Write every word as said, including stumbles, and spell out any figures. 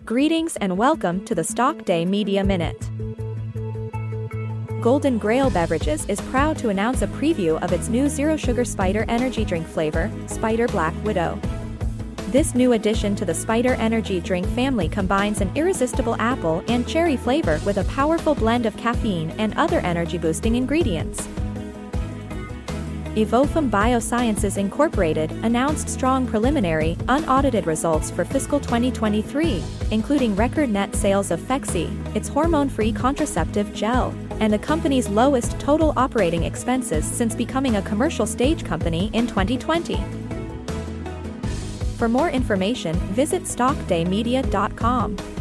Greetings and welcome to the Stock Day Media Minute. Golden Grail Beverages is proud to announce a preview of its new Zero Sugar Spider Energy Drink flavor, Spider Black Widow. This new addition to the Spider Energy Drink family combines an irresistible apple and cherry flavor with a powerful blend of caffeine and other energy-boosting ingredients. Evofem Biosciences Incorporated announced strong preliminary, unaudited results for fiscal twenty twenty-three, including record net sales of Phexxi, its hormone-free contraceptive gel, and the company's lowest total operating expenses since becoming a commercial stage company in twenty twenty. For more information, visit stock day media dot com.